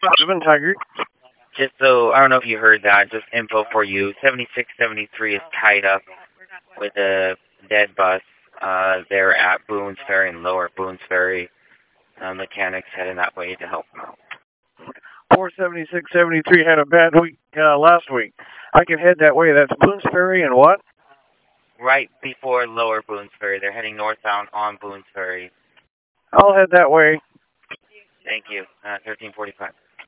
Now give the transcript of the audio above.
Been Tiger. Just so, I don't know if you heard that, just info for you. 7673 is tied up with a dead bus. They're at Boone's Ferry and Lower Boone's Ferry. Mechanics heading that way to help them out. 47673 had a bad week last week. I can head that way. That's Boone's Ferry and what? Right before Lower Boone's Ferry. They're heading northbound on Boone's Ferry. I'll head that way. Thank you. 1345.